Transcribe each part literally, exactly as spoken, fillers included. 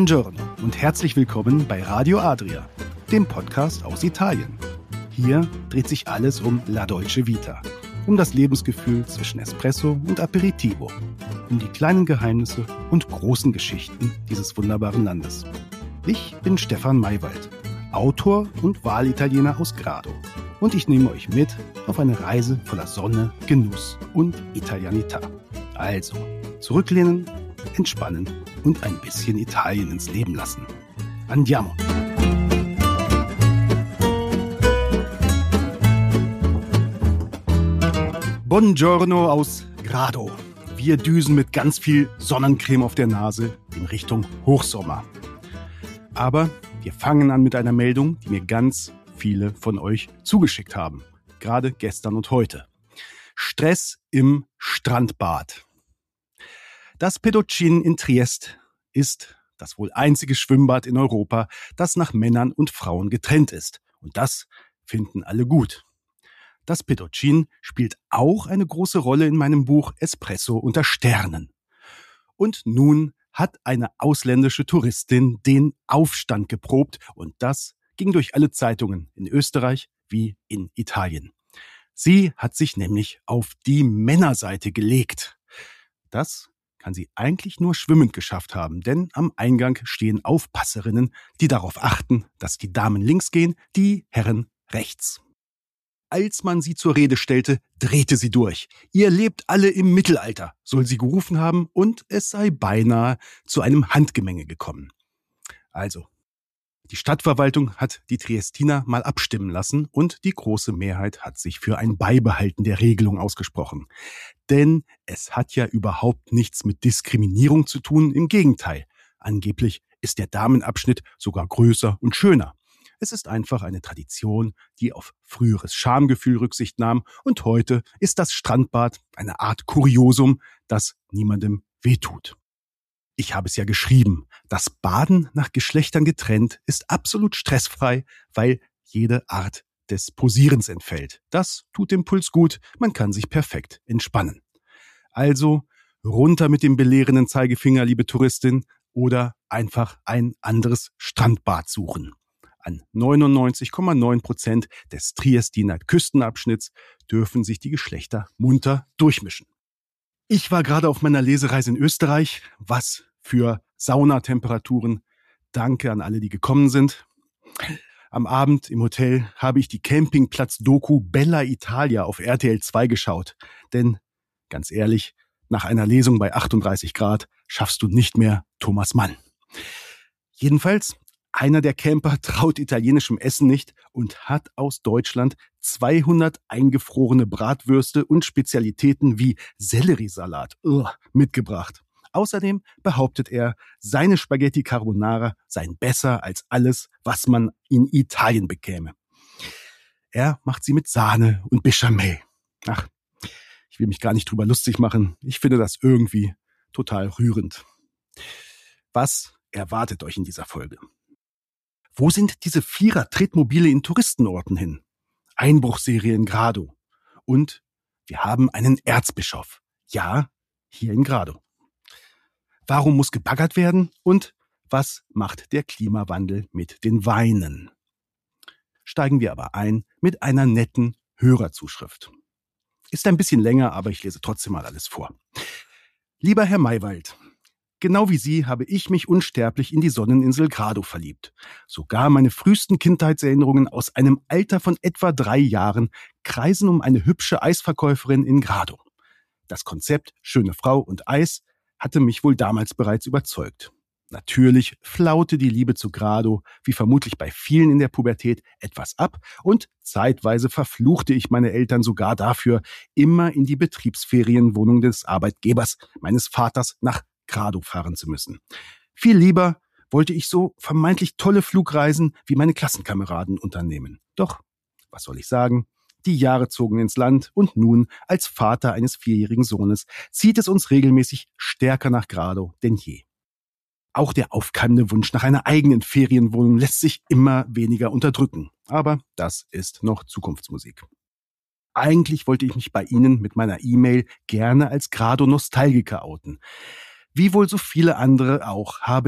Buongiorno und herzlich willkommen bei Radio Adria, dem Podcast aus Italien. Hier dreht sich alles um La Dolce Vita, um das Lebensgefühl zwischen Espresso und Aperitivo, um die kleinen Geheimnisse und großen Geschichten dieses wunderbaren Landes. Ich bin Stefan Maywald, Autor und Wahlitaliener aus Grado, und ich nehme euch mit auf eine Reise voller Sonne, Genuss und Italianità. Also, zurücklehnen, entspannen und ein bisschen Italien ins Leben lassen. Andiamo! Buongiorno aus Grado. Wir düsen mit ganz viel Sonnencreme auf der Nase in Richtung Hochsommer. Aber wir fangen an mit einer Meldung, die mir ganz viele von euch zugeschickt haben. Gerade gestern und heute. Stress im Strandbad. Das Pedocin in Triest ist das wohl einzige Schwimmbad in Europa, das nach Männern und Frauen getrennt ist. Und das finden alle gut. Das Pedocin spielt auch eine große Rolle in meinem Buch Espresso unter Sternen. Und nun hat eine ausländische Touristin den Aufstand geprobt und das ging durch alle Zeitungen in Österreich wie in Italien. Sie hat sich nämlich auf die Männerseite gelegt. Das kann sie eigentlich nur schwimmend geschafft haben, denn am Eingang stehen Aufpasserinnen, die darauf achten, dass die Damen links gehen, die Herren rechts. Als man sie zur Rede stellte, drehte sie durch. Ihr lebt alle im Mittelalter, soll sie gerufen haben, und es sei beinahe zu einem Handgemenge gekommen. Also, die Stadtverwaltung hat die Triestiner mal abstimmen lassen und die große Mehrheit hat sich für ein Beibehalten der Regelung ausgesprochen. Denn es hat ja überhaupt nichts mit Diskriminierung zu tun, im Gegenteil. Angeblich ist der Damenabschnitt sogar größer und schöner. Es ist einfach eine Tradition, die auf früheres Schamgefühl Rücksicht nahm, und heute ist das Strandbad eine Art Kuriosum, das niemandem wehtut. Ich habe es ja geschrieben, das Baden nach Geschlechtern getrennt ist absolut stressfrei, weil jede Art des Posierens entfällt. Das tut dem Puls gut, man kann sich perfekt entspannen. Also runter mit dem belehrenden Zeigefinger, liebe Touristin, oder einfach ein anderes Strandbad suchen. An neunundneunzig Komma neun Prozent des Triestiner Küstenabschnitts dürfen sich die Geschlechter munter durchmischen. Ich war gerade auf meiner Lesereise in Österreich. Was für Saunatemperaturen. Danke an alle, die gekommen sind. Am Abend im Hotel habe ich die Campingplatz-Doku Bella Italia auf R T L zwei geschaut. Denn, ganz ehrlich, nach einer Lesung bei achtunddreißig Grad schaffst du nicht mehr Thomas Mann. Jedenfalls, einer der Camper traut italienischem Essen nicht und hat aus Deutschland zweihundert eingefrorene Bratwürste und Spezialitäten wie Selleriesalat uh, mitgebracht. Außerdem behauptet er, seine Spaghetti Carbonara seien besser als alles, was man in Italien bekäme. Er macht sie mit Sahne und Bechamel. Ach, ich will mich gar nicht drüber lustig machen. Ich finde das irgendwie total rührend. Was erwartet euch in dieser Folge? Wo sind diese Vierer-Tretmobile in Touristenorten hin? Einbruchserie in Grado. Und wir haben einen Erzbischof. Ja, hier in Grado. Warum muss gebaggert werden? Und was macht der Klimawandel mit den Weinen? Steigen wir aber ein mit einer netten Hörerzuschrift. Ist ein bisschen länger, aber ich lese trotzdem mal alles vor. Lieber Herr Maywald, genau wie Sie habe ich mich unsterblich in die Sonneninsel Grado verliebt. Sogar meine frühesten Kindheitserinnerungen aus einem Alter von etwa drei Jahren kreisen um eine hübsche Eisverkäuferin in Grado. Das Konzept schöne Frau und Eis hatte mich wohl damals bereits überzeugt. Natürlich flaute die Liebe zu Grado, wie vermutlich bei vielen in der Pubertät, etwas ab und zeitweise verfluchte ich meine Eltern sogar dafür, immer in die Betriebsferienwohnung des Arbeitgebers meines Vaters nach Grado fahren zu müssen. Viel lieber wollte ich so vermeintlich tolle Flugreisen wie meine Klassenkameraden unternehmen. Doch, was soll ich sagen? Die Jahre zogen ins Land und nun, als Vater eines vierjährigen Sohnes, zieht es uns regelmäßig stärker nach Grado denn je. Auch der aufkeimende Wunsch nach einer eigenen Ferienwohnung lässt sich immer weniger unterdrücken. Aber das ist noch Zukunftsmusik. Eigentlich wollte ich mich bei Ihnen mit meiner E-Mail gerne als Grado-Nostalgiker outen. Wie wohl so viele andere auch, habe ich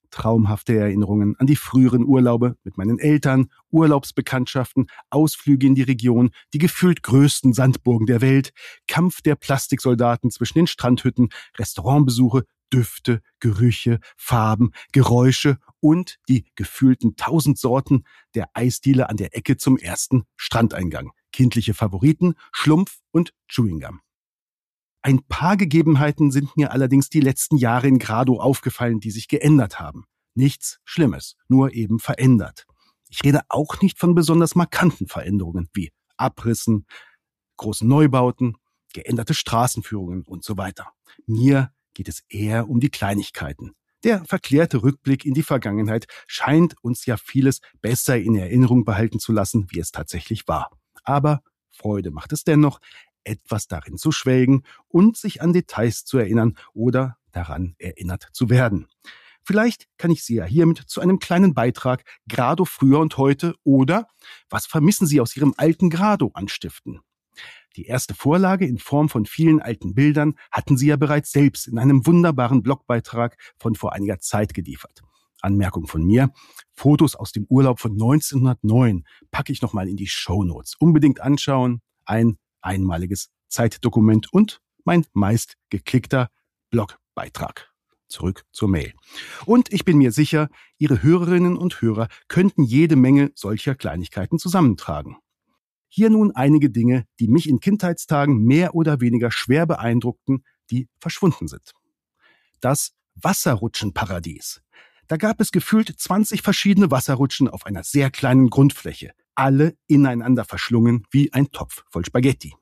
traumhafte Erinnerungen an die früheren Urlaube mit meinen Eltern, Urlaubsbekanntschaften, Ausflüge in die Region, die gefühlt größten Sandburgen der Welt, Kampf der Plastiksoldaten zwischen den Strandhütten, Restaurantbesuche, Düfte, Gerüche, Farben, Geräusche und die gefühlten tausend Sorten der Eisdiele an der Ecke zum ersten Strandeingang. Kindliche Favoriten, Schlumpf und Chewing Gum. Ein paar Gegebenheiten sind mir allerdings die letzten Jahre in Grado aufgefallen, die sich geändert haben. Nichts Schlimmes, nur eben verändert. Ich rede auch nicht von besonders markanten Veränderungen wie Abrissen, großen Neubauten, geänderte Straßenführungen und so weiter. Mir geht es eher um die Kleinigkeiten. Der verklärte Rückblick in die Vergangenheit scheint uns ja vieles besser in Erinnerung behalten zu lassen, wie es tatsächlich war. Aber Freude macht es dennoch, etwas darin zu schwelgen und sich an Details zu erinnern oder daran erinnert zu werden. Vielleicht kann ich Sie ja hiermit zu einem kleinen Beitrag Grado früher und heute oder was vermissen Sie aus Ihrem alten Grado anstiften. Die erste Vorlage in Form von vielen alten Bildern hatten Sie ja bereits selbst in einem wunderbaren Blogbeitrag von vor einiger Zeit geliefert. Anmerkung von mir, Fotos aus dem Urlaub von neunzehnhundertneun packe ich nochmal in die Shownotes. Unbedingt anschauen, ein einmaliges Zeitdokument und mein meist geklickter Blogbeitrag. Zurück zur Mail. Und ich bin mir sicher, Ihre Hörerinnen und Hörer könnten jede Menge solcher Kleinigkeiten zusammentragen. Hier nun einige Dinge, die mich in Kindheitstagen mehr oder weniger schwer beeindruckten, die verschwunden sind. Das Wasserrutschenparadies. Da gab es gefühlt zwanzig verschiedene Wasserrutschen auf einer sehr kleinen Grundfläche. Alle ineinander verschlungen wie ein Topf voll Spaghetti.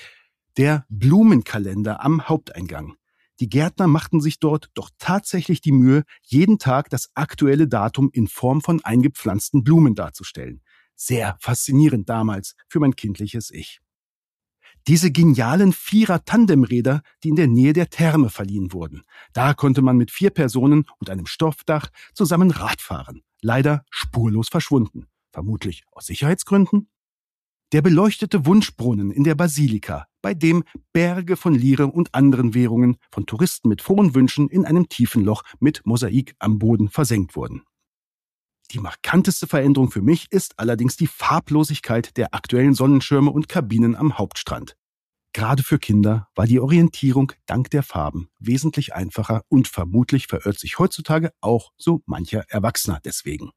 Der Blumenkalender am Haupteingang. Die Gärtner machten sich dort doch tatsächlich die Mühe, jeden Tag das aktuelle Datum in Form von eingepflanzten Blumen darzustellen. Sehr faszinierend damals für mein kindliches Ich. Diese genialen Vierer-Tandemräder, die in der Nähe der Therme verliehen wurden. Da konnte man mit vier Personen und einem Stoffdach zusammen Rad fahren. Leider spurlos verschwunden. Vermutlich aus Sicherheitsgründen? Der beleuchtete Wunschbrunnen in der Basilika, bei dem Berge von Lire und anderen Währungen von Touristen mit frohen Wünschen in einem tiefen Loch mit Mosaik am Boden versenkt wurden. Die markanteste Veränderung für mich ist allerdings die Farblosigkeit der aktuellen Sonnenschirme und Kabinen am Hauptstrand. Gerade für Kinder war die Orientierung dank der Farben wesentlich einfacher und vermutlich verirrt sich heutzutage auch so mancher Erwachsener deswegen.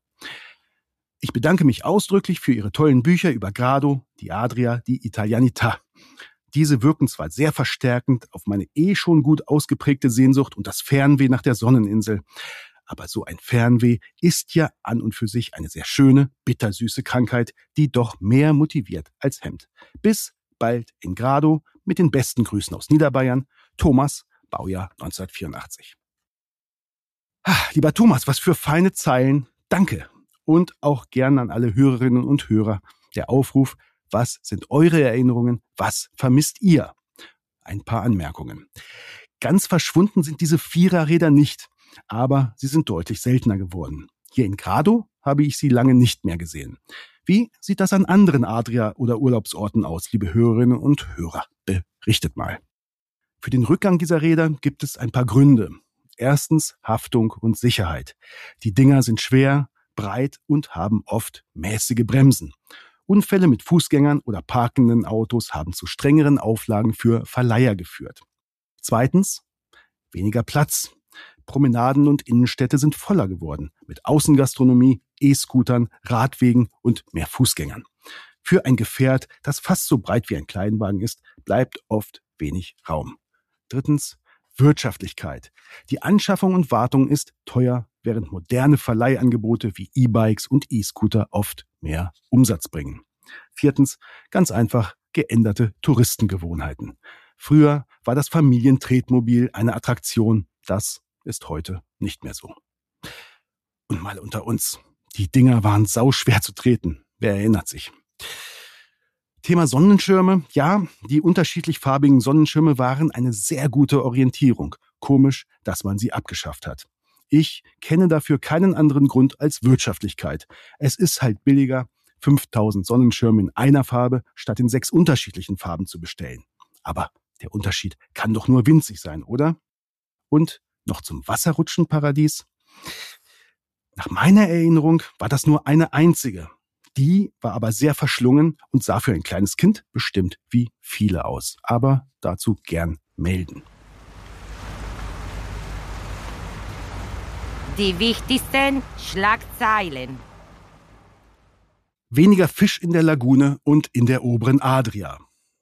Ich bedanke mich ausdrücklich für Ihre tollen Bücher über Grado, die Adria, die Italianità. Diese wirken zwar sehr verstärkend auf meine eh schon gut ausgeprägte Sehnsucht und das Fernweh nach der Sonneninsel, aber so ein Fernweh ist ja an und für sich eine sehr schöne, bittersüße Krankheit, die doch mehr motiviert als hemmt. Bis bald in Grado, mit den besten Grüßen aus Niederbayern, Thomas, Baujahr neunzehnhundertvierundachtzig. Ah, lieber Thomas, was für feine Zeilen, danke. Und auch gern an alle Hörerinnen und Hörer der Aufruf, was sind eure Erinnerungen, was vermisst ihr? Ein paar Anmerkungen. Ganz verschwunden sind diese Viererräder nicht, aber sie sind deutlich seltener geworden. Hier in Grado habe ich sie lange nicht mehr gesehen. Wie sieht das an anderen Adria- oder Urlaubsorten aus, liebe Hörerinnen und Hörer? Berichtet mal. Für den Rückgang dieser Räder gibt es ein paar Gründe. Erstens Haftung und Sicherheit. Die Dinger sind schwer, breit und haben oft mäßige Bremsen. Unfälle mit Fußgängern oder parkenden Autos haben zu strengeren Auflagen für Verleiher geführt. Zweitens, weniger Platz. Promenaden und Innenstädte sind voller geworden, mit Außengastronomie, E-Scootern, Radwegen und mehr Fußgängern. Für ein Gefährt, das fast so breit wie ein Kleinwagen ist, bleibt oft wenig Raum. Drittens, Wirtschaftlichkeit. Die Anschaffung und Wartung ist teuer, während moderne Verleihangebote wie E-Bikes und E-Scooter oft mehr Umsatz bringen. Viertens, ganz einfach geänderte Touristengewohnheiten. Früher war das Familientretmobil eine Attraktion, das ist heute nicht mehr so. Und mal unter uns, die Dinger waren sauschwer zu treten. Wer erinnert sich? Thema Sonnenschirme. Ja, die unterschiedlich farbigen Sonnenschirme waren eine sehr gute Orientierung. Komisch, dass man sie abgeschafft hat. Ich kenne dafür keinen anderen Grund als Wirtschaftlichkeit. Es ist halt billiger, fünftausend Sonnenschirme in einer Farbe statt in sechs unterschiedlichen Farben zu bestellen. Aber der Unterschied kann doch nur winzig sein, oder? Und noch zum Wasserrutschenparadies. Nach meiner Erinnerung war das nur eine einzige. Die war aber sehr verschlungen und sah für ein kleines Kind bestimmt wie viele aus. Aber dazu gern melden. Die wichtigsten Schlagzeilen. Weniger Fisch in der Lagune und in der oberen Adria.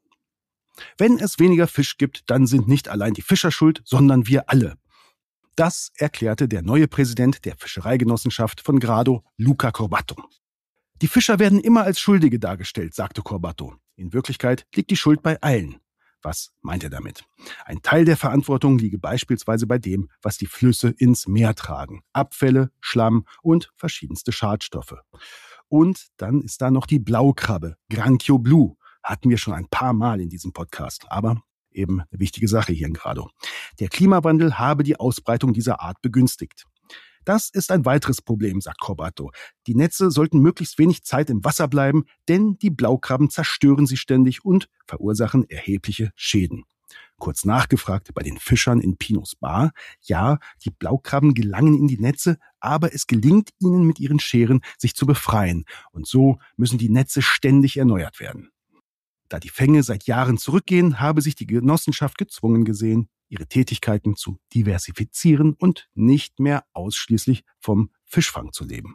Wenn es weniger Fisch gibt, dann sind nicht allein die Fischer schuld, sondern wir alle. Das erklärte der neue Präsident der Fischereigenossenschaft von Grado, Luca Corbatto. Die Fischer werden immer als Schuldige dargestellt, sagte Corbatto. In Wirklichkeit liegt die Schuld bei allen. Was meint er damit? Ein Teil der Verantwortung liege beispielsweise bei dem, was die Flüsse ins Meer tragen. Abfälle, Schlamm und verschiedenste Schadstoffe. Und dann ist da noch die Blaukrabbe, Granchio blu. Hatten wir schon ein paar Mal in diesem Podcast. Aber eben eine wichtige Sache hier in Grado. Der Klimawandel habe die Ausbreitung dieser Art begünstigt. Das ist ein weiteres Problem, sagt Corbatto. Die Netze sollten möglichst wenig Zeit im Wasser bleiben, denn die Blaukrabben zerstören sie ständig und verursachen erhebliche Schäden. Kurz nachgefragt bei den Fischern in Pinos Bar. Ja, die Blaukrabben gelangen in die Netze, aber es gelingt ihnen mit ihren Scheren, sich zu befreien. Und so müssen die Netze ständig erneuert werden. Da die Fänge seit Jahren zurückgehen, habe sich die Genossenschaft gezwungen gesehen, ihre Tätigkeiten zu diversifizieren und nicht mehr ausschließlich vom Fischfang zu leben.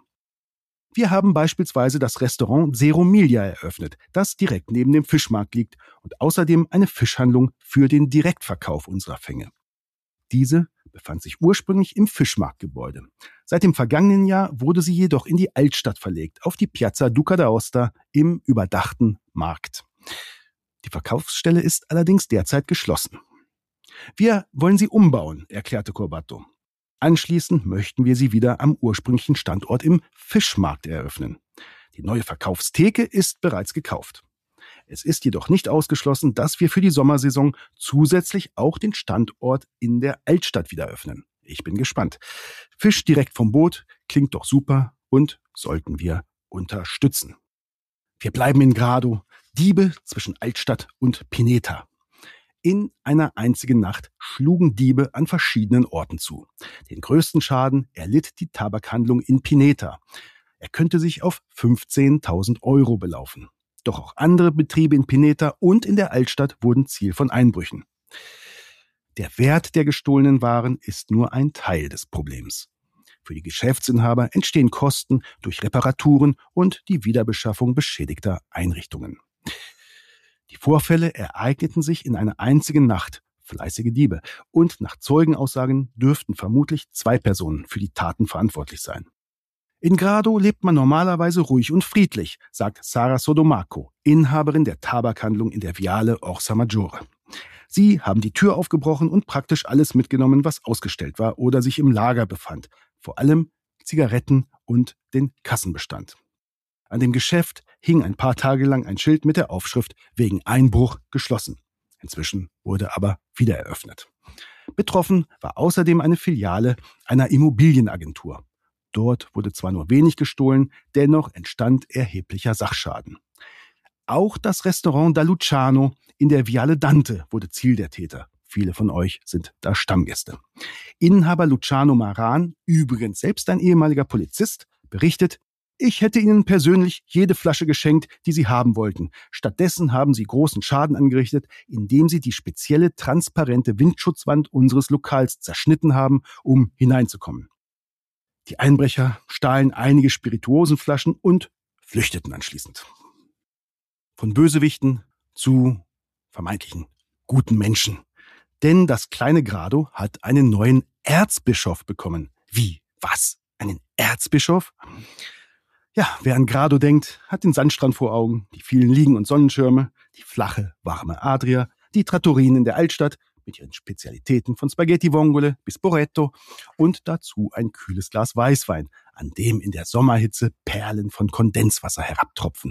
Wir haben beispielsweise das Restaurant Zero Miglia eröffnet, das direkt neben dem Fischmarkt liegt und außerdem eine Fischhandlung für den Direktverkauf unserer Fänge. Diese befand sich ursprünglich im Fischmarktgebäude. Seit dem vergangenen Jahr wurde sie jedoch in die Altstadt verlegt, auf die Piazza Duca d'Aosta im überdachten Markt. Die Verkaufsstelle ist allerdings derzeit geschlossen. Wir wollen sie umbauen, erklärte Corbatto. Anschließend möchten wir sie wieder am ursprünglichen Standort im Fischmarkt eröffnen. Die neue Verkaufstheke ist bereits gekauft. Es ist jedoch nicht ausgeschlossen, dass wir für die Sommersaison zusätzlich auch den Standort in der Altstadt wieder öffnen. Ich bin gespannt. Fisch direkt vom Boot klingt doch super und sollten wir unterstützen. Wir bleiben in Grado, Diebe zwischen Altstadt und Pineta. In einer einzigen Nacht schlugen Diebe an verschiedenen Orten zu. Den größten Schaden erlitt die Tabakhandlung in Pineta. Er könnte sich auf fünfzehntausend Euro belaufen. Doch auch andere Betriebe in Pineta und in der Altstadt wurden Ziel von Einbrüchen. Der Wert der gestohlenen Waren ist nur ein Teil des Problems. Für die Geschäftsinhaber entstehen Kosten durch Reparaturen und die Wiederbeschaffung beschädigter Einrichtungen. Die Vorfälle ereigneten sich in einer einzigen Nacht, fleißige Diebe, und nach Zeugenaussagen dürften vermutlich zwei Personen für die Taten verantwortlich sein. In Grado lebt man normalerweise ruhig und friedlich, sagt Sara Sodomaco, Inhaberin der Tabakhandlung in der Viale Orsa Maggiore. Sie haben die Tür aufgebrochen und praktisch alles mitgenommen, was ausgestellt war oder sich im Lager befand. Vor allem Zigaretten und den Kassenbestand. An dem Geschäft hing ein paar Tage lang ein Schild mit der Aufschrift wegen Einbruch geschlossen. Inzwischen wurde aber wieder eröffnet. Betroffen war außerdem eine Filiale einer Immobilienagentur. Dort wurde zwar nur wenig gestohlen, dennoch entstand erheblicher Sachschaden. Auch das Restaurant da Luciano in der Viale Dante wurde Ziel der Täter. Viele von euch sind da Stammgäste. Inhaber Luciano Maran, übrigens selbst ein ehemaliger Polizist, berichtet: Ich hätte Ihnen persönlich jede Flasche geschenkt, die Sie haben wollten. Stattdessen haben Sie großen Schaden angerichtet, indem Sie die spezielle transparente Windschutzwand unseres Lokals zerschnitten haben, um hineinzukommen. Die Einbrecher stahlen einige Spirituosenflaschen und flüchteten anschließend. Von Bösewichten zu vermeintlichen guten Menschen. Denn das kleine Grado hat einen neuen Erzbischof bekommen. Wie? Was? Einen Erzbischof? Ja, wer an Grado denkt, hat den Sandstrand vor Augen, die vielen Liegen und Sonnenschirme, die flache, warme Adria, die Trattorien in der Altstadt mit ihren Spezialitäten von Spaghetti Vongole bis Boretto und dazu ein kühles Glas Weißwein, an dem in der Sommerhitze Perlen von Kondenswasser herabtropfen.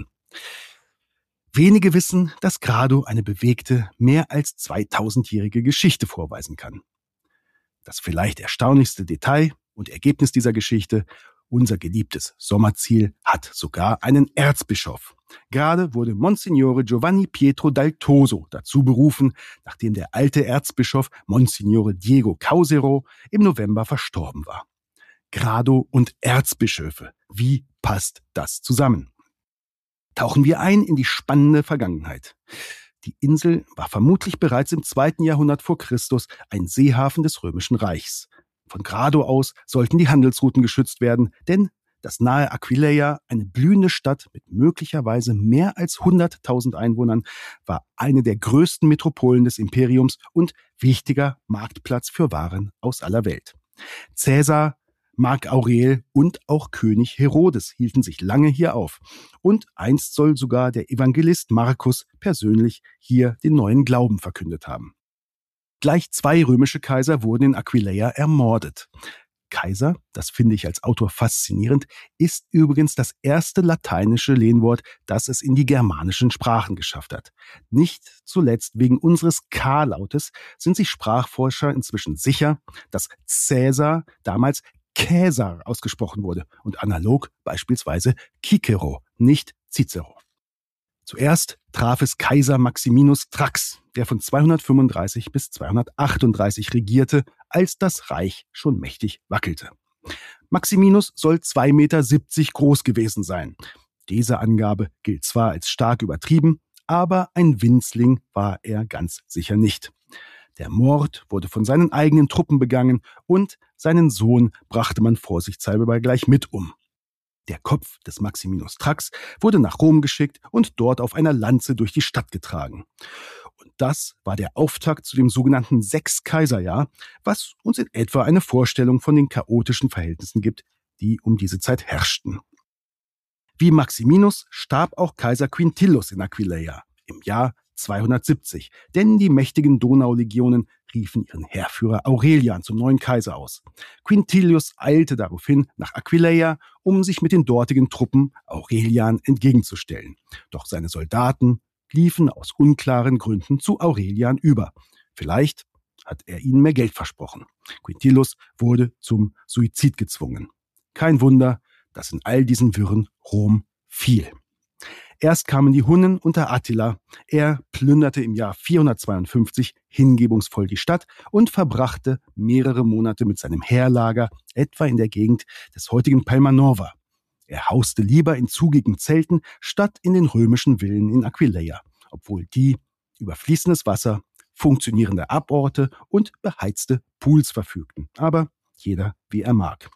Wenige wissen, dass Grado eine bewegte, mehr als zweitausendjährige Geschichte vorweisen kann. Das vielleicht erstaunlichste Detail und Ergebnis dieser Geschichte: Unser geliebtes Sommerziel hat sogar einen Erzbischof. Gerade wurde Monsignore Giovanni Pietro dal Toso dazu berufen, nachdem der alte Erzbischof Monsignore Diego Causero im November verstorben war. Grado und Erzbischöfe. Wie passt das zusammen? Tauchen wir ein in die spannende Vergangenheit. Die Insel war vermutlich bereits im zweiten Jahrhundert vor Christus ein Seehafen des Römischen Reichs. Von Grado aus sollten die Handelsrouten geschützt werden, denn das nahe Aquileia, eine blühende Stadt mit möglicherweise mehr als hunderttausend Einwohnern, war eine der größten Metropolen des Imperiums und wichtiger Marktplatz für Waren aus aller Welt. Caesar, Mark Aurel und auch König Herodes hielten sich lange hier auf. Und einst soll sogar der Evangelist Markus persönlich hier den neuen Glauben verkündet haben. Gleich zwei römische Kaiser wurden in Aquileia ermordet. Kaiser, das finde ich als Autor faszinierend, ist übrigens das erste lateinische Lehnwort, das es in die germanischen Sprachen geschafft hat. Nicht zuletzt wegen unseres K-Lautes sind sich Sprachforscher inzwischen sicher, dass Caesar damals Caesar ausgesprochen wurde und analog beispielsweise Cicero, nicht Cicero. Zuerst traf es Kaiser Maximinus Thrax, der von zweihundertfünfunddreißig bis zweihundertachtunddreißig regierte, als das Reich schon mächtig wackelte. Maximinus soll zwei Meter siebzig groß gewesen sein. Diese Angabe gilt zwar als stark übertrieben, aber ein Winzling war er ganz sicher nicht. Der Mord wurde von seinen eigenen Truppen begangen und seinen Sohn brachte man vorsichtshalber gleich mit um. Der Kopf des Maximinus Thrax wurde nach Rom geschickt und dort auf einer Lanze durch die Stadt getragen. Und das war der Auftakt zu dem sogenannten Sechskaiserjahr, was uns in etwa eine Vorstellung von den chaotischen Verhältnissen gibt, die um diese Zeit herrschten. Wie Maximinus starb auch Kaiser Quintillus in Aquileia im Jahr zweihundertsiebzig, denn die mächtigen Donaulegionen riefen ihren Heerführer Aurelian zum neuen Kaiser aus. Quintilius eilte daraufhin nach Aquileia, um sich mit den dortigen Truppen Aurelian entgegenzustellen. Doch seine Soldaten liefen aus unklaren Gründen zu Aurelian über. Vielleicht hat er ihnen mehr Geld versprochen. Quintilius wurde zum Suizid gezwungen. Kein Wunder, dass in all diesen Wirren Rom fiel. Erst kamen die Hunnen unter Attila. Er plünderte im Jahr vierhundertzweiundfünfzig hingebungsvoll die Stadt und verbrachte mehrere Monate mit seinem Heerlager, etwa in der Gegend des heutigen Palma Nova. Er hauste lieber in zugigen Zelten statt in den römischen Villen in Aquileia, obwohl die über fließendes Wasser, funktionierende Aborte und beheizte Pools verfügten. Aber jeder wie er mag.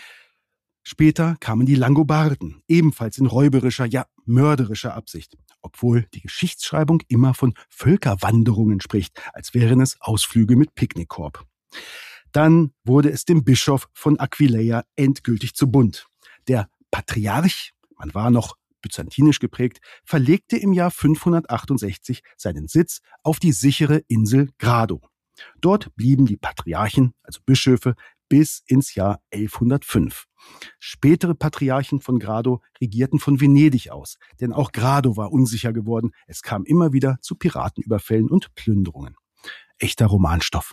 Später kamen die Langobarden, ebenfalls in räuberischer, ja mörderischer Absicht, obwohl die Geschichtsschreibung immer von Völkerwanderungen spricht, als wären es Ausflüge mit Picknickkorb. Dann wurde es dem Bischof von Aquileia endgültig zu bunt. Der Patriarch, man war noch byzantinisch geprägt, verlegte im Jahr fünfhundertachtundsechzig seinen Sitz auf die sichere Insel Grado. Dort blieben die Patriarchen, also Bischöfe, bis ins Jahr elfhundertfünf. Spätere Patriarchen von Grado regierten von Venedig aus, denn auch Grado war unsicher geworden. Es kam immer wieder zu Piratenüberfällen und Plünderungen. Echter Romanstoff.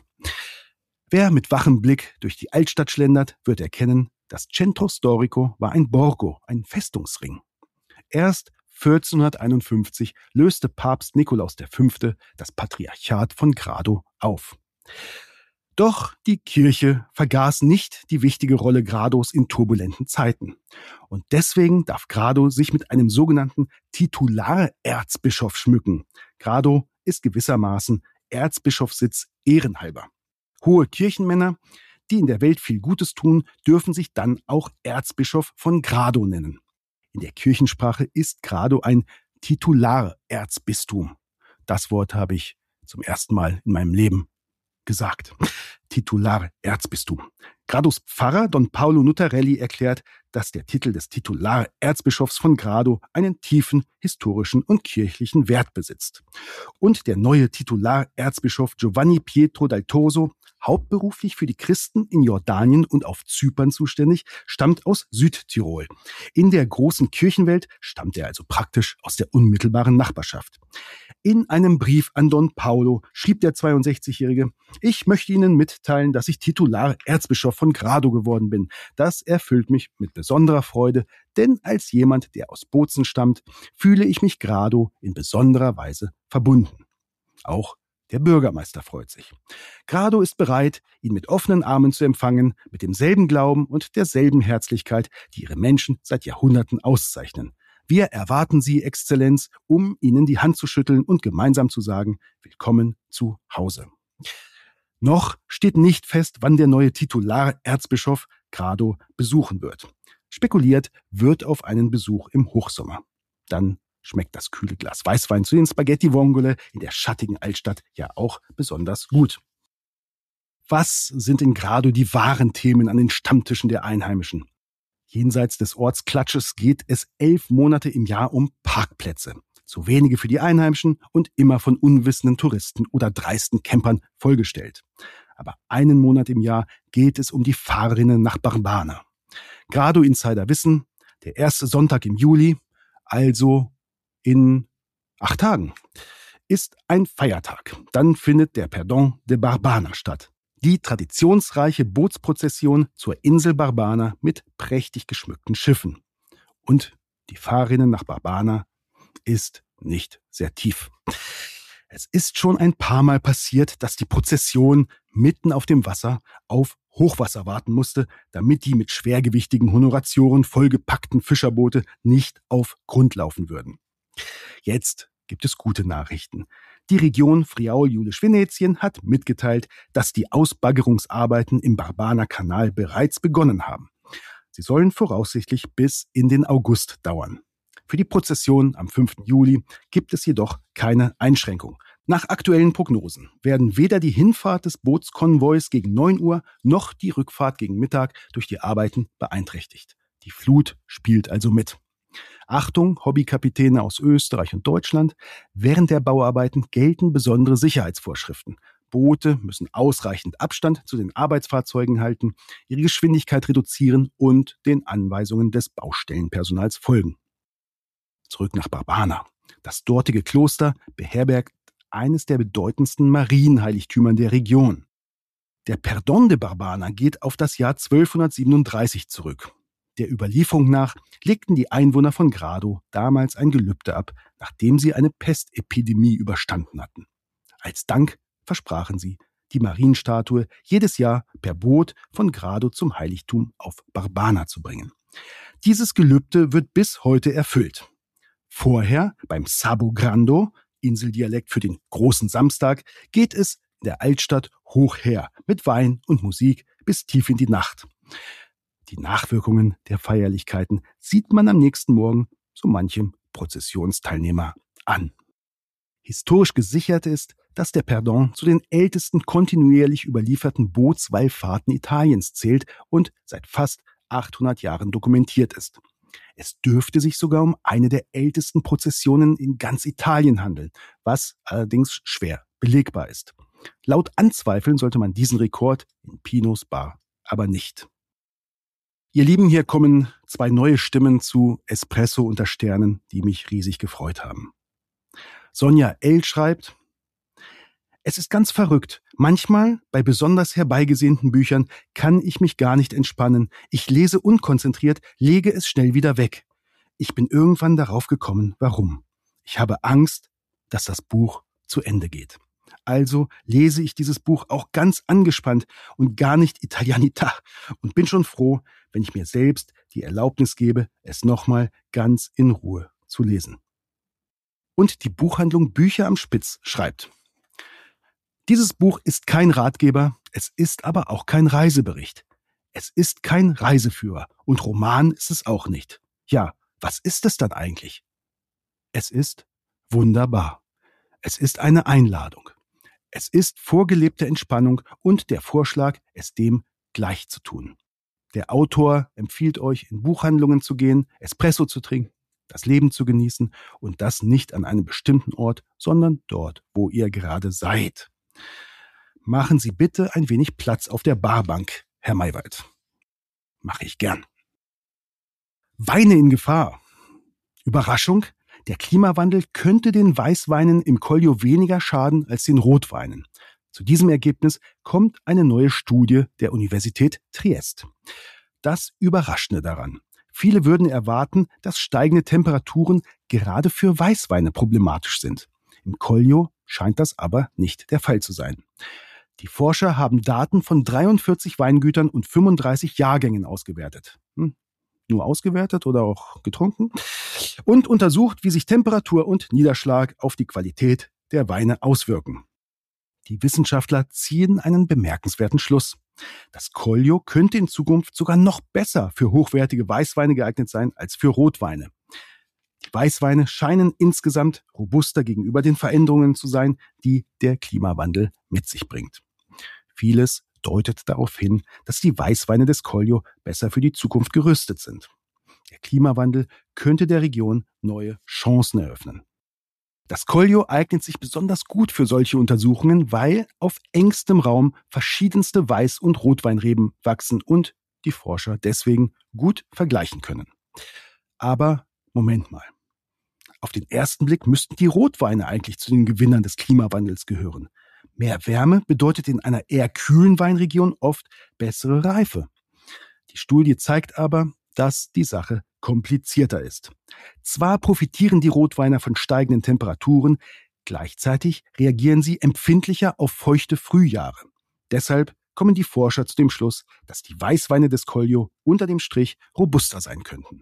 Wer mit wachem Blick durch die Altstadt schlendert, wird erkennen, das Centro Storico war ein Borgo, ein Festungsring. Erst vierzehnhunderteinundfünfzig löste Papst Nikolaus der Fünfte das Patriarchat von Grado auf. Doch die Kirche vergaß nicht die wichtige Rolle Grados in turbulenten Zeiten. Und deswegen darf Grado sich mit einem sogenannten Titularerzbischof schmücken. Grado ist gewissermaßen Erzbischofssitz ehrenhalber. Hohe Kirchenmänner, die in der Welt viel Gutes tun, dürfen sich dann auch Erzbischof von Grado nennen. In der Kirchensprache ist Grado ein Titularerzbistum. Das Wort habe ich zum ersten Mal in meinem Leben gesagt. Titularerzbistum. Grados Pfarrer Don Paolo Nuttarelli erklärt, dass der Titel des Titularerzbischofs von Grado einen tiefen historischen und kirchlichen Wert besitzt. Und der neue Titularerzbischof Giovanni Pietro dal Toso, hauptberuflich für die Christen in Jordanien und auf Zypern zuständig, stammt aus Südtirol. In der großen Kirchenwelt stammt er also praktisch aus der unmittelbaren Nachbarschaft. In einem Brief an Don Paolo schrieb der zweiundsechzigjährige, ich möchte Ihnen mitteilen, dass ich Titularerzbischof von Grado geworden bin. Das erfüllt mich mit besonderer Freude, denn als jemand, der aus Bozen stammt, fühle ich mich Grado in besonderer Weise verbunden. Auch Der Bürgermeister freut sich. Grado ist bereit, ihn mit offenen Armen zu empfangen, mit demselben Glauben und derselben Herzlichkeit, die ihre Menschen seit Jahrhunderten auszeichnen. Wir erwarten Sie, Exzellenz, um Ihnen die Hand zu schütteln und gemeinsam zu sagen, willkommen zu Hause. Noch steht nicht fest, wann der neue Titular-Erzbischof Grado besuchen wird. Spekuliert wird auf einen Besuch im Hochsommer. Dann schmeckt das kühle Glas Weißwein zu den Spaghetti Vongole in der schattigen Altstadt ja auch besonders gut. Was sind in Grado die wahren Themen an den Stammtischen der Einheimischen? Jenseits des Ortsklatsches geht es elf Monate im Jahr um Parkplätze. Zu wenige für die Einheimischen und immer von unwissenden Touristen oder dreisten Campern vollgestellt. Aber einen Monat im Jahr geht es um die Fahrerinnen nach Barbana. Grado-Insider wissen, der erste Sonntag im Juli, also in acht Tagen, ist ein Feiertag. Dann findet der Perdón de Barbana statt. Die traditionsreiche Bootsprozession zur Insel Barbana mit prächtig geschmückten Schiffen. Und die Fahrerinnen nach Barbana ist nicht sehr tief. Es ist schon ein paar Mal passiert, dass die Prozession mitten auf dem Wasser auf Hochwasser warten musste, damit die mit schwergewichtigen Honoratioren vollgepackten Fischerboote nicht auf Grund laufen würden. Jetzt gibt es gute Nachrichten. Die Region Friaul-Julisch-Venetien hat mitgeteilt, dass die Ausbaggerungsarbeiten im Barbana-Kanal bereits begonnen haben. Sie sollen voraussichtlich bis in den August dauern. Für die Prozession am fünften Juli gibt es jedoch keine Einschränkung. Nach aktuellen Prognosen werden weder die Hinfahrt des Bootskonvois gegen neun Uhr noch die Rückfahrt gegen Mittag durch die Arbeiten beeinträchtigt. Die Flut spielt also mit. Achtung, Hobbykapitäne aus Österreich und Deutschland, während der Bauarbeiten gelten besondere Sicherheitsvorschriften. Boote müssen ausreichend Abstand zu den Arbeitsfahrzeugen halten, ihre Geschwindigkeit reduzieren und den Anweisungen des Baustellenpersonals folgen. Zurück nach Barbana. Das dortige Kloster beherbergt eines der bedeutendsten Marienheiligtümer der Region. Der Perdón de Barbana geht auf das Jahr zwölfhundertsiebenunddreißig zurück. Der Überlieferung nach legten die Einwohner von Grado damals ein Gelübde ab, nachdem sie eine Pestepidemie überstanden hatten. Als Dank versprachen sie, die Marienstatue jedes Jahr per Boot von Grado zum Heiligtum auf Barbana zu bringen. Dieses Gelübde wird bis heute erfüllt. Vorher, beim Sabo Grando, Inseldialekt für den großen Samstag, geht es in der Altstadt hoch her, mit Wein und Musik bis tief in die Nacht. Die Nachwirkungen der Feierlichkeiten sieht man am nächsten Morgen so manchem Prozessionsteilnehmer an. Historisch gesichert ist, dass der Perdón zu den ältesten kontinuierlich überlieferten Bootswallfahrten Italiens zählt und seit fast achthundert Jahren dokumentiert ist. Es dürfte sich sogar um eine der ältesten Prozessionen in ganz Italien handeln, was allerdings schwer belegbar ist. Laut anzweifeln sollte man diesen Rekord in Pinos Bar aber nicht. Ihr Lieben, hier kommen zwei neue Stimmen zu Espresso unter Sternen, die mich riesig gefreut haben. Sonja L. schreibt: Es ist ganz verrückt. Manchmal, bei besonders herbeigesehnten Büchern, kann ich mich gar nicht entspannen. Ich lese unkonzentriert, lege es schnell wieder weg. Ich bin irgendwann darauf gekommen, warum. Ich habe Angst, dass das Buch zu Ende geht. Also lese ich dieses Buch auch ganz angespannt und gar nicht Italianita und bin schon froh, wenn ich mir selbst die Erlaubnis gebe, es nochmal ganz in Ruhe zu lesen. Und die Buchhandlung Bücher am Spitz schreibt: Dieses Buch ist kein Ratgeber, es ist aber auch kein Reisebericht. Es ist kein Reiseführer und Roman ist es auch nicht. Ja, was ist es dann eigentlich? Es ist wunderbar. Es ist eine Einladung. Es ist vorgelebte Entspannung und der Vorschlag, es dem gleich zu tun. Der Autor empfiehlt euch, in Buchhandlungen zu gehen, Espresso zu trinken, das Leben zu genießen und das nicht an einem bestimmten Ort, sondern dort, wo ihr gerade seid. Machen Sie bitte ein wenig Platz auf der Barbank, Herr Maywald. Mache ich gern. Weine in Gefahr. Überraschung, der Klimawandel könnte den Weißweinen im Collio weniger schaden als den Rotweinen. Zu diesem Ergebnis kommt eine neue Studie der Universität Triest. Das Überraschende daran: Viele würden erwarten, dass steigende Temperaturen gerade für Weißweine problematisch sind. Im Collio scheint das aber nicht der Fall zu sein. Die Forscher haben Daten von dreiundvierzig Weingütern und fünfunddreißig Jahrgängen ausgewertet. Hm, nur ausgewertet oder auch getrunken? Und untersucht, wie sich Temperatur und Niederschlag auf die Qualität der Weine auswirken. Die Wissenschaftler ziehen einen bemerkenswerten Schluss. Das Collio könnte in Zukunft sogar noch besser für hochwertige Weißweine geeignet sein als für Rotweine. Die Weißweine scheinen insgesamt robuster gegenüber den Veränderungen zu sein, die der Klimawandel mit sich bringt. Vieles deutet darauf hin, dass die Weißweine des Collio besser für die Zukunft gerüstet sind. Der Klimawandel könnte der Region neue Chancen eröffnen. Das Collio eignet sich besonders gut für solche Untersuchungen, weil auf engstem Raum verschiedenste Weiß- und Rotweinreben wachsen und die Forscher deswegen gut vergleichen können. Aber Moment mal. Auf den ersten Blick müssten die Rotweine eigentlich zu den Gewinnern des Klimawandels gehören. Mehr Wärme bedeutet in einer eher kühlen Weinregion oft bessere Reife. Die Studie zeigt aber, dass die Sache komplizierter ist. Zwar profitieren die Rotweiner von steigenden Temperaturen, gleichzeitig reagieren sie empfindlicher auf feuchte Frühjahre. Deshalb kommen die Forscher zu dem Schluss, dass die Weißweine des Collio unter dem Strich robuster sein könnten.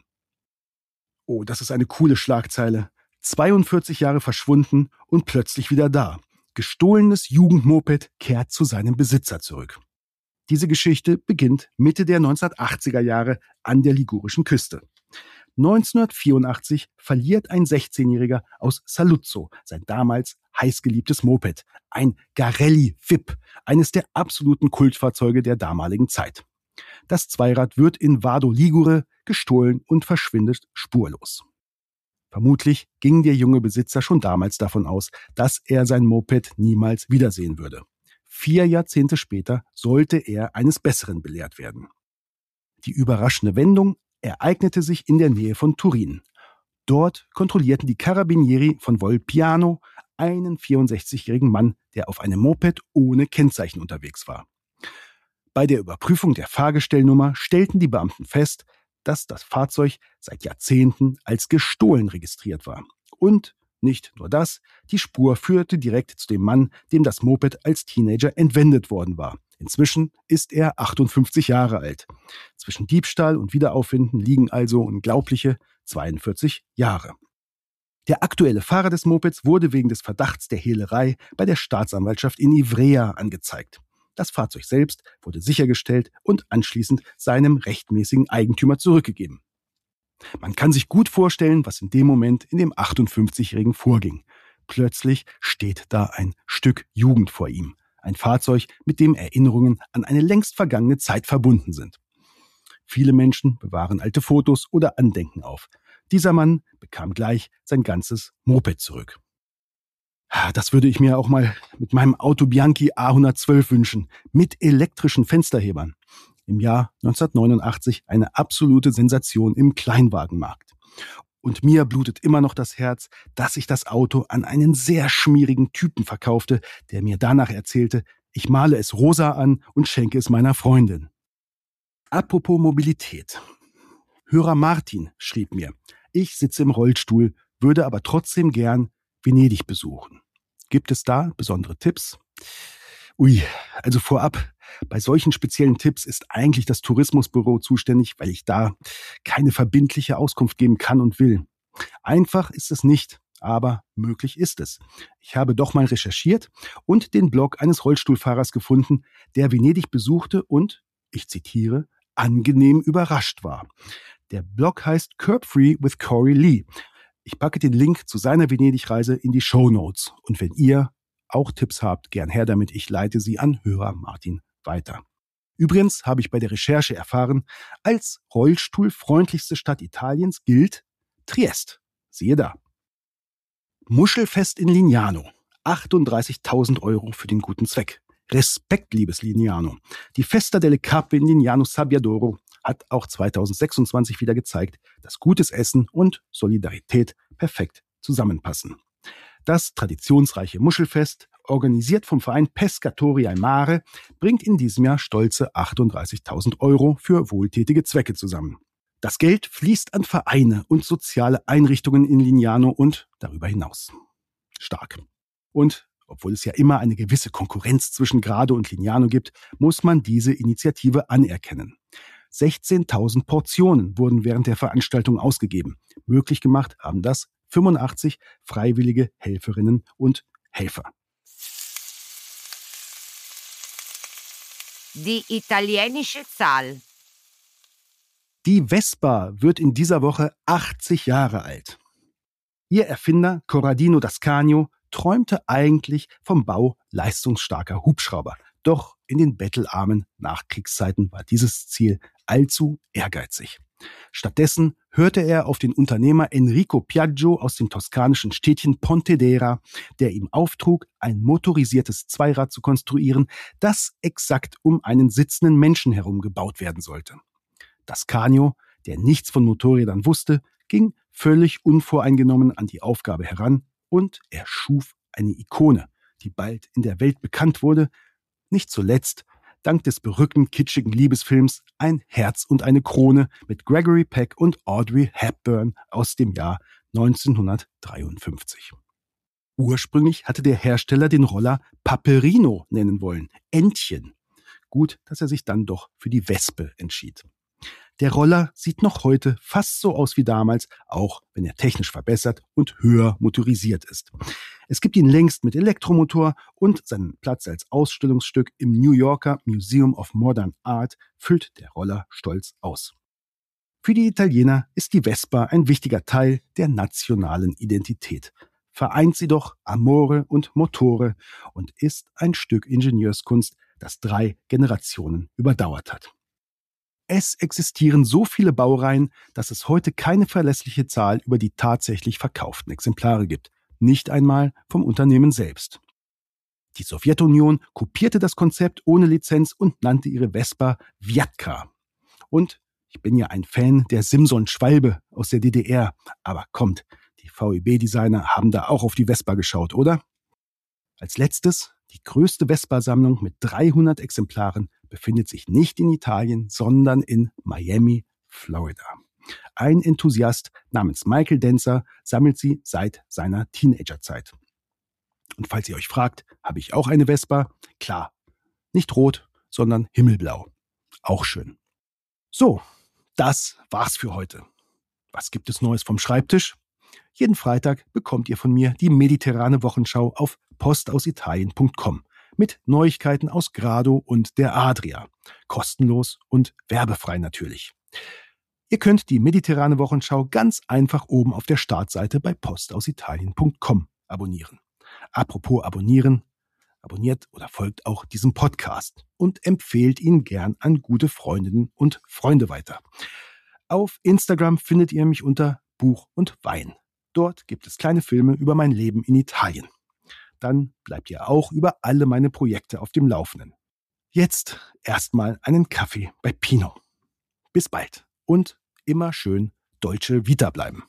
Oh, das ist eine coole Schlagzeile. zweiundvierzig Jahre verschwunden und plötzlich wieder da. Gestohlenes Jugendmoped kehrt zu seinem Besitzer zurück. Diese Geschichte beginnt Mitte der neunzehnhundertachtziger Jahre an der ligurischen Küste. neunzehnhundertvierundachtzig verliert ein sechzehnjähriger aus Saluzzo sein damals heißgeliebtes Moped, ein Garelli V I P, eines der absoluten Kultfahrzeuge der damaligen Zeit. Das Zweirad wird in Vado Ligure gestohlen und verschwindet spurlos. Vermutlich ging der junge Besitzer schon damals davon aus, dass er sein Moped niemals wiedersehen würde. Vier Jahrzehnte später sollte er eines Besseren belehrt werden. Die überraschende Wendung ereignete sich in der Nähe von Turin. Dort kontrollierten die Carabinieri von Volpiano einen vierundsechzigjährigen Mann, der auf einem Moped ohne Kennzeichen unterwegs war. Bei der Überprüfung der Fahrgestellnummer stellten die Beamten fest, dass das Fahrzeug seit Jahrzehnten als gestohlen registriert war. Und nicht nur das, die Spur führte direkt zu dem Mann, dem das Moped als Teenager entwendet worden war. Inzwischen ist er achtundfünfzig Jahre alt. Zwischen Diebstahl und Wiederauffinden liegen also unglaubliche zweiundvierzig Jahre. Der aktuelle Fahrer des Mopeds wurde wegen des Verdachts der Hehlerei bei der Staatsanwaltschaft in Ivrea angezeigt. Das Fahrzeug selbst wurde sichergestellt und anschließend seinem rechtmäßigen Eigentümer zurückgegeben. Man kann sich gut vorstellen, was in dem Moment in dem achtundfünfzigjährigen vorging. Plötzlich steht da ein Stück Jugend vor ihm. Ein Fahrzeug, mit dem Erinnerungen an eine längst vergangene Zeit verbunden sind. Viele Menschen bewahren alte Fotos oder Andenken auf. Dieser Mann bekam gleich sein ganzes Moped zurück. Das würde ich mir auch mal mit meinem Auto Bianchi A hundertzwölf wünschen, mit elektrischen Fensterhebern. Im Jahr neunzehnhundertneunundachtzig eine absolute Sensation im Kleinwagenmarkt. Und mir blutet immer noch das Herz, dass ich das Auto an einen sehr schmierigen Typen verkaufte, der mir danach erzählte, ich male es rosa an und schenke es meiner Freundin. Apropos Mobilität. Hörer Martin schrieb mir, ich sitze im Rollstuhl, würde aber trotzdem gern Venedig besuchen. Gibt es da besondere Tipps? Ui, also vorab, bei solchen speziellen Tipps ist eigentlich das Tourismusbüro zuständig, weil ich da keine verbindliche Auskunft geben kann und will. Einfach ist es nicht, aber möglich ist es. Ich habe doch mal recherchiert und den Blog eines Rollstuhlfahrers gefunden, der Venedig besuchte und, ich zitiere, angenehm überrascht war. Der Blog heißt Curb Free with Corey Lee. Ich packe den Link zu seiner Venedig-Reise in die Shownotes. Und wenn ihr auch Tipps habt, gern her damit, ich leite sie an Hörer Martin weiter. Übrigens habe ich bei der Recherche erfahren, als rollstuhlfreundlichste Stadt Italiens gilt Triest. Siehe da. Muschelfest in Lignano. achtunddreißigtausend Euro für den guten Zweck. Respekt, liebes Lignano. Die Festa delle Cappe in Lignano Sabbiadoro hat auch zweitausendsechsundzwanzig wieder gezeigt, dass gutes Essen und Solidarität perfekt zusammenpassen. Das traditionsreiche Muschelfest, organisiert vom Verein Pescatori al Mare, bringt in diesem Jahr stolze achtunddreißigtausend Euro für wohltätige Zwecke zusammen. Das Geld fließt an Vereine und soziale Einrichtungen in Lignano und darüber hinaus. Stark. Und obwohl es ja immer eine gewisse Konkurrenz zwischen Grado und Lignano gibt, muss man diese Initiative anerkennen. sechzehntausend Portionen wurden während der Veranstaltung ausgegeben. Möglich gemacht haben das fünfundachtzig freiwillige Helferinnen und Helfer. Die italienische Zahl. Die Vespa wird in dieser Woche achtzig Jahre alt. Ihr Erfinder Corradino d'Ascanio träumte eigentlich vom Bau leistungsstarker Hubschrauber. Doch in den bettelarmen Nachkriegszeiten war dieses Ziel allzu ehrgeizig. Stattdessen hörte er auf den Unternehmer Enrico Piaggio aus dem toskanischen Städtchen Pontedera, der ihm auftrug, ein motorisiertes Zweirad zu konstruieren, das exakt um einen sitzenden Menschen herum gebaut werden sollte. D'Ascanio, der nichts von Motorrädern wusste, ging völlig unvoreingenommen an die Aufgabe heran und er schuf eine Ikone, die bald in der Welt bekannt wurde, nicht zuletzt dank des berückend kitschigen Liebesfilms Ein Herz und eine Krone mit Gregory Peck und Audrey Hepburn aus dem Jahr neunzehnhundertdreiundfünfzig. Ursprünglich hatte der Hersteller den Roller Paperino nennen wollen, Entchen. Gut, dass er sich dann doch für die Wespe entschied. Der Roller sieht noch heute fast so aus wie damals, auch wenn er technisch verbessert und höher motorisiert ist. Es gibt ihn längst mit Elektromotor und seinen Platz als Ausstellungsstück im New Yorker Museum of Modern Art füllt der Roller stolz aus. Für die Italiener ist die Vespa ein wichtiger Teil der nationalen Identität. Vereint sie doch Amore und Motore und ist ein Stück Ingenieurskunst, das drei Generationen überdauert hat. Es existieren so viele Baureihen, dass es heute keine verlässliche Zahl über die tatsächlich verkauften Exemplare gibt. Nicht einmal vom Unternehmen selbst. Die Sowjetunion kopierte das Konzept ohne Lizenz und nannte ihre Vespa Vjatka. Und ich bin ja ein Fan der Simson-Schwalbe aus der D D R. Aber kommt, die V E B-Designer haben da auch auf die Vespa geschaut, oder? Als letztes, die größte Vespa-Sammlung mit dreihundert Exemplaren befindet sich nicht in Italien, sondern in Miami, Florida. Ein Enthusiast namens Michael Denzer sammelt sie seit seiner Teenagerzeit. Und falls ihr euch fragt, habe ich auch eine Vespa? Klar, nicht rot, sondern himmelblau. Auch schön. So, das war's für heute. Was gibt es Neues vom Schreibtisch? Jeden Freitag bekommt ihr von mir die mediterrane Wochenschau auf postausitalien punkt com mit Neuigkeiten aus Grado und der Adria. Kostenlos und werbefrei natürlich. Ihr könnt die mediterrane Wochenschau ganz einfach oben auf der Startseite bei postausitalien punkt com abonnieren. Apropos abonnieren, abonniert oder folgt auch diesem Podcast und empfehlt ihn gern an gute Freundinnen und Freunde weiter. Auf Instagram findet ihr mich unter Buch und Wein. Dort gibt es kleine Filme über mein Leben in Italien. Dann bleibt ihr auch über alle meine Projekte auf dem Laufenden. Jetzt erstmal einen Kaffee bei Pino. Bis bald und immer schön Dolce Vita bleiben.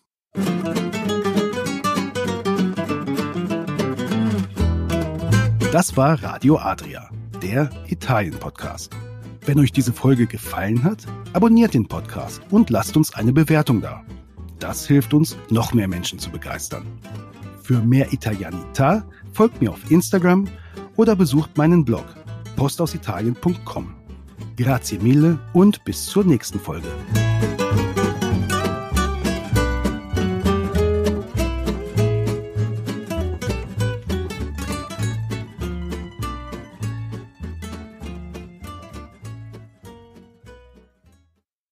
Das war Radio Adria, der Italien-Podcast. Wenn euch diese Folge gefallen hat, abonniert den Podcast und lasst uns eine Bewertung da. Das hilft uns, noch mehr Menschen zu begeistern. Für mehr Italianità folgt mir auf Instagram oder besucht meinen Blog postausitalien punkt com. Grazie mille und bis zur nächsten Folge.